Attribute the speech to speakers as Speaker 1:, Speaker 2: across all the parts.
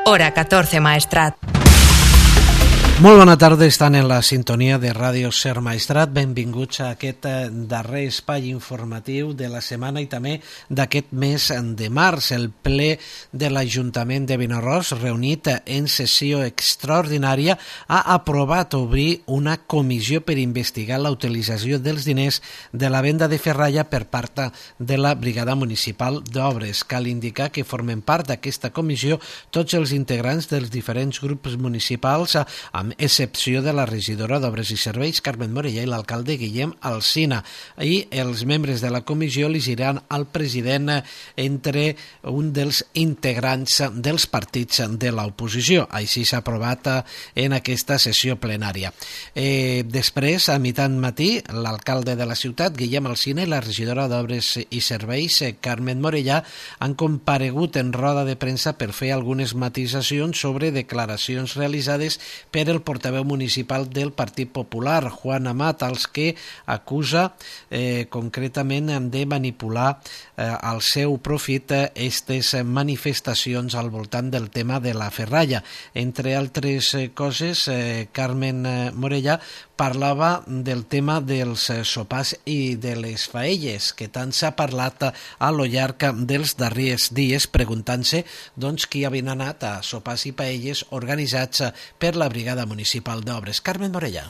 Speaker 1: Hora 14, Maestrat.
Speaker 2: Molt bona tarda, estan en la sintonia de Ràdio Ser Maestrat. Benvinguts a aquest darrer espai informatiu de la setmana i també d'aquest mes de març. El ple de l'Ajuntament de Vinaròs, reunit en sessió extraordinària, ha aprovat obrir una comissió per investigar la utilització dels diners de la venda de ferralla per part de la Brigada Municipal d'Obres. Cal indicar que formen part d'aquesta comissió tots els integrants dels diferents grups municipals, amb excepció de la regidora d'Obres i Serveis, Carmen Morella, i l'alcalde Guillem Alsina. I els membres de la comissió elegiran al president entre un dels integrants dels partits de l'oposició. Així s'ha aprovat en aquesta sessió plenària. Després, a mitjan matí, l'alcalde de la ciutat, Guillem Alsina, i la regidora d'Obres i Serveis, Carmen Morella, han comparegut en roda de premsa per fer algunes matisacions sobre declaracions realitzades per el portaveu municipal del Partit Popular, Juan Amat, als que acusa concretament de manipular al seu profit aquestes manifestacions al voltant del tema de la ferralla. Entre altres coses, Carmen Morella parlava del tema dels sopars i de les paelles, que tant s'ha parlat a lo llarg dels darrers dies, preguntant-se qui havien anat a sopars i paelles organitzats per la Brigada Municipal d'Obres. Carmen Morella.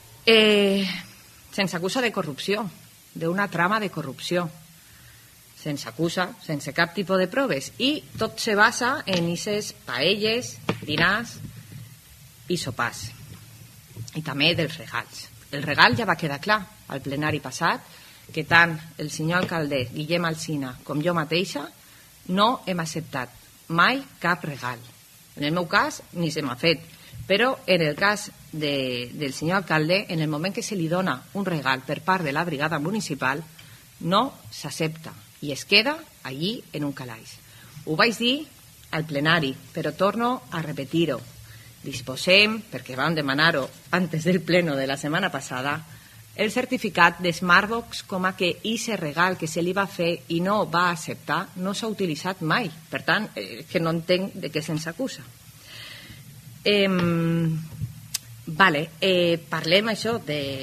Speaker 3: Se'ns acusa de corrupció, d'una trama de corrupció. Se'ns acusa sense cap tipus de proves i tot se basa en aquestes paelles, dinars i sopars. I també dels regals. El regal ja va quedar clar al plenari passat, que tant el senyor alcalde Guillem Alsina com jo mateixa no hem acceptat mai cap regal. En el meu cas ni se m'ha fet, però en el cas del senyor alcalde, en el moment que se li dona un regal per part de la brigada municipal, no s'accepta i es queda allí en un calaix. Ho vaig dir al plenari, però torno a repetir-ho. Disposem, perquè vam demanar-ho antes del pleno de la setmana passada, el certificat de Smartbox com a que aquest regal que se li va fer i no va acceptar no s'ha utilitzat mai. Per tant, que no entenc de què se'ns acusa. Parlem això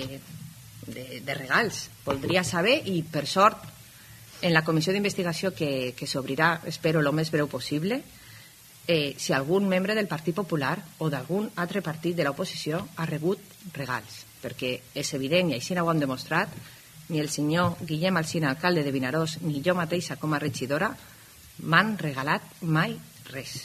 Speaker 3: de regals. Voldria saber, i per sort, en la comissió d'investigació que s'obrirà, espero, el més breu possible, si algun membre del Partit Popular o d'algun altre partit de l'oposició ha rebut regals, perquè és evident, i així ho hem demostrat, ni el senyor Guillem Alsina, alcalde de Vinaròs, ni jo mateixa com a regidora m'han regalat mai res.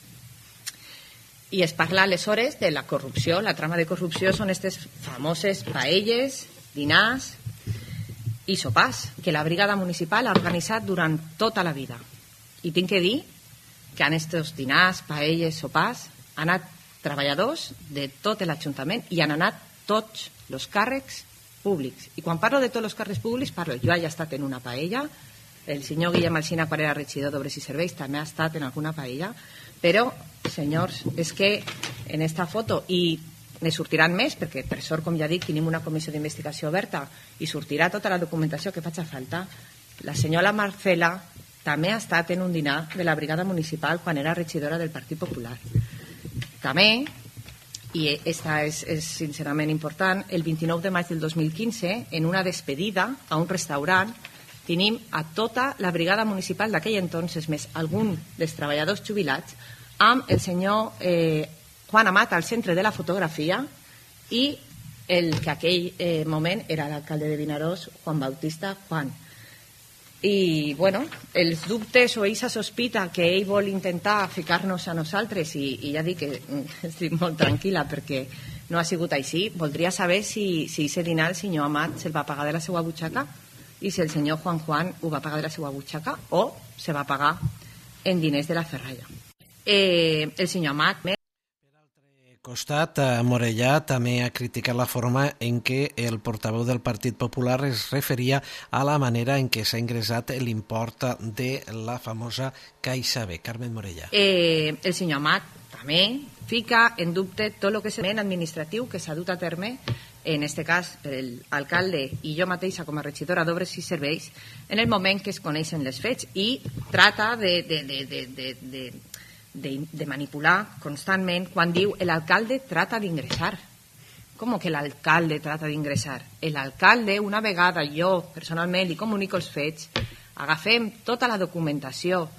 Speaker 3: I es parla aleshores de la corrupció. La trama de corrupció són aquestes famoses paelles, dinars i sopars que la brigada municipal ha organitzat durant tota la vida. I tinc que dir que en aquests dinars, paelles, sopars han anat treballadors de tot l'Ajuntament i han anat tots els càrrecs públics. I quan parlo de tots els càrrecs públics, jo he estat en una paella, el senyor Guillem Alsina, quan era regidor d'Obres i Serveis, també ha estat en alguna paella, però, senyors, és que en esta foto, i ne sortiran més, perquè per sort, com ja dic, tenim una comissió d'investigació oberta i sortirà tota la documentació que faci falta, la senyora Marcela també ha estat en un dinar de la brigada municipal quan era regidora del Partit Popular. També, i esta és sincerament important, el 29 de maig del 2015, en una despedida a un restaurant, tenim a tota la brigada municipal d'aquell entonces, més algun dels treballadors jubilats, amb el senyor Juan Amat al centre de la fotografia i el que aquell moment era l'alcalde de Vinaròs, Juan Bautista Juan. I, bueno, els dubtes o aquesta sospita que ell vol intentar ficar-nos a nosaltres, i ja dic que estic molt tranquil·la perquè no ha sigut així, voldria saber si aquest dinar el senyor Amat se'l va pagar de la seva butxaca i si el senyor Juan ho va pagar de la seva butxaca o se va pagar en diners de la ferralla. El senyor Amat...
Speaker 2: Costat, Morellà també ha criticat la forma en què el portaveu del Partit Popular es referia a la manera en què s'ha ingressat l'import de la famosa Caixa B. Carmen Morellà.
Speaker 3: El senyor Amat també fica en dubte tot el que és administratiu que s'ha dut a terme, en aquest cas per l'alcalde i jo mateixa com a regidora d'Obres i Serveis, en el moment que es coneixen les fets, i trata de de manipular constantment quan diu el alcalde trata d'ingresar. Com que l'alcalde trata d'ingresar? L'alcalde, una vegada jo personalment li comunico els fets, agafem tota la documentació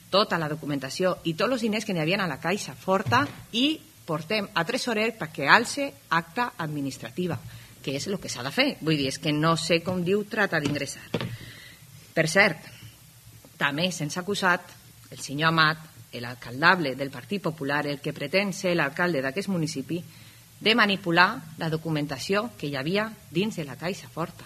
Speaker 3: i tots els diners que n'hi havia a la Caixa Forta i portem a tresorer perquè alce acta administrativa, que és el que s'ha de fer. Vull dir, és que no sé com diu trata d'ingressar. Per cert, també se'ns ha acusat el senyor Amat, l'alcaldable del Partit Popular, el que pretén ser l'alcalde d'aquest municipi, de manipular la documentació que hi havia dins de la Caixa Forta.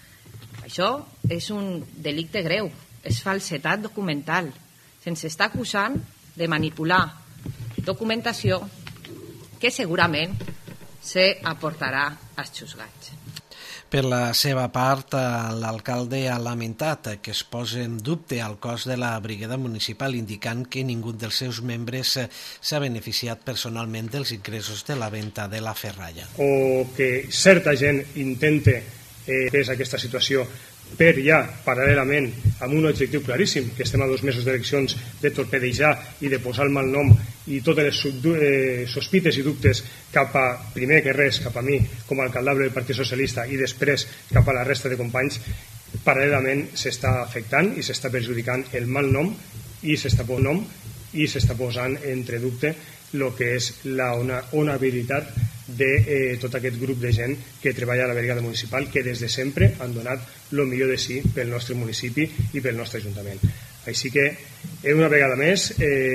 Speaker 3: Això és un delicte greu, és falsedat documental. Se'ns està acusant de manipular documentació que segurament s'aportarà als juzgats.
Speaker 2: Per la seva part, l'alcalde ha lamentat que es posi en dubte el cost de la brigada municipal, indicant que ningú dels seus membres s'ha beneficiat personalment dels ingressos de la venda de la ferralla.
Speaker 1: O que certa gent intente és aquesta situació per ja, paral·lelament, amb un objectiu claríssim, que estem a 2 mesos d'eleccions, de torpedejar i de posar el mal nom i totes les sospites i dubtes cap a, primer que res, cap a mi com a alcaldable del Partit Socialista i després cap a la resta de companys, paral·lelament s'està afectant i s'està perjudicant el mal nom i s'està posant entre dubte el que és la honorabilitat de tot aquest grup de gent que treballa a la brigada municipal, que des de sempre han donat el millor de si pel nostre municipi i pel nostre ajuntament. Així que, una vegada més,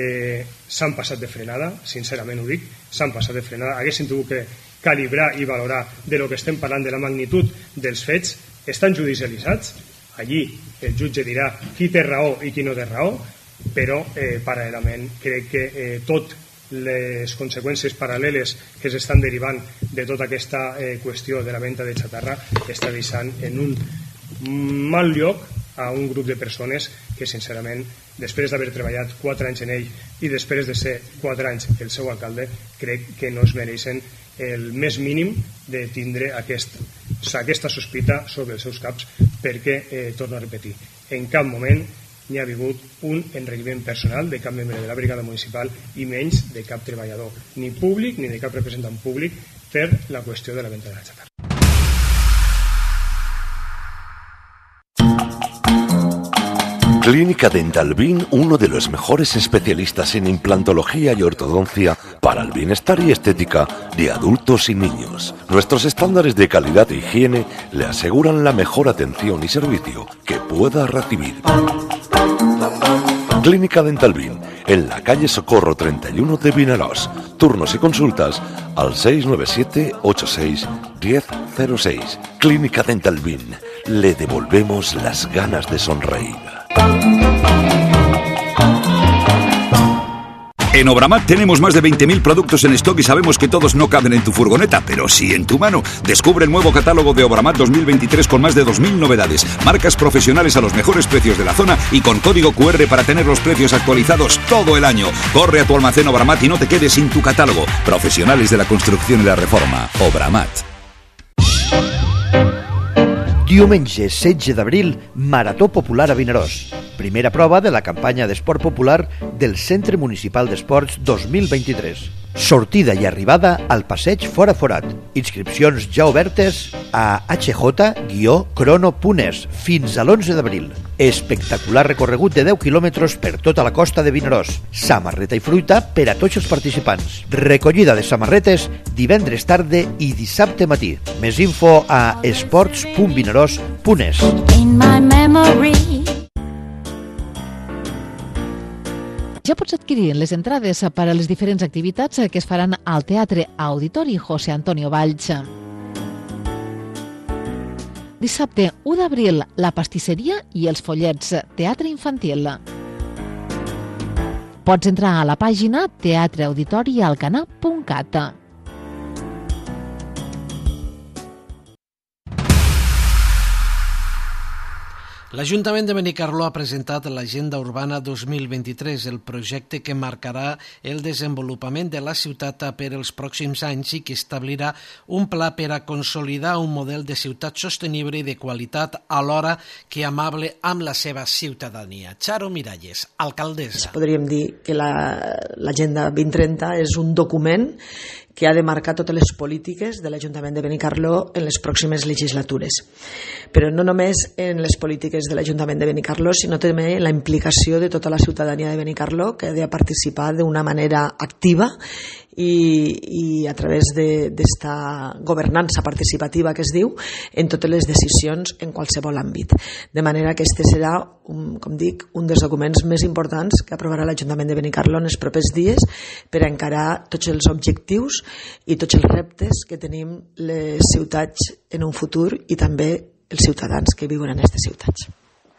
Speaker 1: s'han passat de frenada, sincerament ho dic, s'han passat de frenada. Haguessin tingut que calibrar i valorar de lo que estem parlant, de la magnitud dels fets. Estan judicialitzats, allí el jutge dirà qui té raó i qui no té raó, però paral·lelament crec que tot les conseqüències paral·leles que s'estan derivant de tota aquesta qüestió de la venda de xatarra està deixant en un mal lloc a un grup de persones que sincerament, després d'haver treballat 4 anys en ell i després de ser 4 anys el seu alcalde, crec que no es mereixen el més mínim de tindre aquesta sospita sobre els seus caps, perquè, torno a repetir, en cap moment n'hi ha hagut un enriquiment personal de cap membre de la brigada municipal i menys de cap treballador, ni públic ni de cap representant públic per la qüestió de la venda de la xatarra.
Speaker 4: Clínica Dental Bin, uno de los mejores especialistas en implantología y ortodoncia para el bienestar y estética de adultos y niños. Nuestros estándares de calidad e higiene le aseguran la mejor atención y servicio que pueda recibir. Clínica Dental Bin, en la calle Socorro 31 de Vinaròs. Turnos y consultas al 697 86 1006. Clínica Dental Bin, le devolvemos las ganas de sonreír.
Speaker 5: En Obramat tenemos más de 20.000 productos en stock y sabemos que todos no caben en tu furgoneta, pero sí en tu mano. Descubre el nuevo catálogo de Obramat 2023 con más de 2.000 novedades, marcas profesionales a los mejores precios de la zona y con código QR para tener los precios actualizados todo el año. Corre a tu almacén Obramat y no te quedes sin tu catálogo. Profesionales de la construcción y la reforma. Obramat.
Speaker 6: Diumenge 16 d'abril, Marató Popular a Vinaròs. Primera prova de la campanya d'esport popular del Centre Municipal d'Esports 2023. Sortida i arribada al passeig Fora Forat. Inscripcions ja obertes a hj-crono.es fins a l'11 d'abril. Espectacular recorregut de 10 quilòmetres per tota la costa de Vinaròs. Samarreta i fruita per a tots els participants. Recollida de samarretes divendres tarda i dissabte matí. Més info a esports.vinaròs.es.
Speaker 7: Ja pots adquirir les entrades per a les diferents activitats que es faran al Teatre Auditori José Antonio Valls. Dissabte 1 d'abril, la pastisseria i els follets, teatre infantil. Pots entrar a la pàgina teatreauditorialcanar.cat.
Speaker 2: L'Ajuntament de Benicarló ha presentat l'Agenda Urbana 2023, el projecte que marcarà el desenvolupament de la ciutat per els pròxims anys i que establirà un pla per a consolidar un model de ciutat sostenible i de qualitat alhora que amable amb la seva ciutadania. Charo Miralles, alcaldessa.
Speaker 8: Podríem dir que l'Agenda 2030 és un document que ha de marcar totes les polítiques de l'Ajuntament de Benicarló en les pròximes legislatures. Però no només en les polítiques de l'Ajuntament de Benicarló, sinó també en la implicació de tota la ciutadania de Benicarló, que ha de participar d'una manera activa i a través d'esta governança participativa que es diu, en totes les decisions en qualsevol àmbit. De manera que este serà, com dic, un dels documents més importants que aprovarà l'Ajuntament de Benicarló en els propers dies per a encarar tots els objectius i tots els reptes que tenim les ciutats en un futur i també els ciutadans que viuen en aquestes ciutats.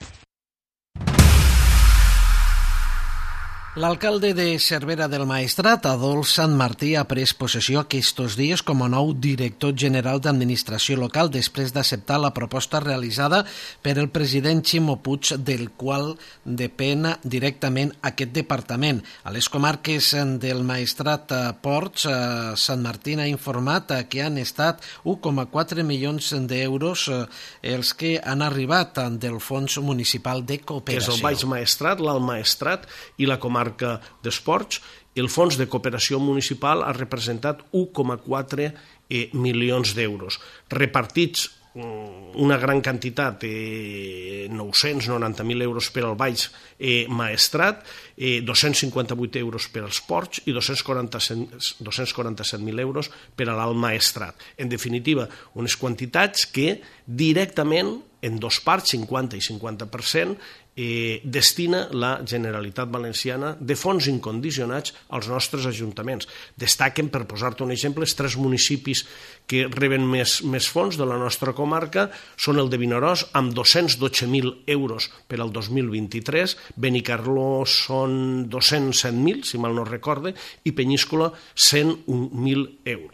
Speaker 2: L'alcalde de Cervera del Maestrat, Adolf Sant Martí, ha pres possessió aquests dies com a nou director general d'administració local després d'acceptar la proposta realitzada per el president Ximo Puig, del qual depèn directament aquest departament. A les comarques del Maestrat Ports, Sant Martí ha informat que han estat 1,4 milions d'euros els que han arribat del Fons Municipal de Cooperació.
Speaker 9: És el Baix Maestrat, l'Alt Maestrat i la comarca d'Esports. El Fons de Cooperació Municipal ha representat 1,4 milions d'euros, repartits una gran quantitat, 990.000 euros per al Baix Maestrat, 258 euros per als Ports i 247.000 euros per a l'Alt Maestrat. En definitiva, unes quantitats que directament, en dos parts, 50 i 50%, destina la Generalitat Valenciana de fons incondicionats als nostres ajuntaments. Destaquen, per posar-te un exemple, els 3 municipis que reben més fons de la nostra comarca són el de Vinaròs, amb 212.000 euros per al 2023, Benicarló són 207.000, si mal no recorde, i Penyíscola 101.000 euros.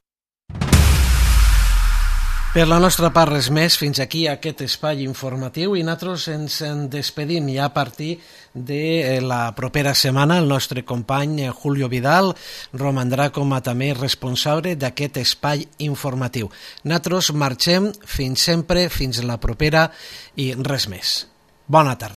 Speaker 2: Per la nostra part, res més. Fins aquí aquest espai informatiu i nosaltres ens despedim ja a partir de la propera setmana. El nostre company Julio Vidal romandrà com a també responsable d'aquest espai informatiu. Nosaltres marxem fins sempre, fins la propera i res més. Bona tarda.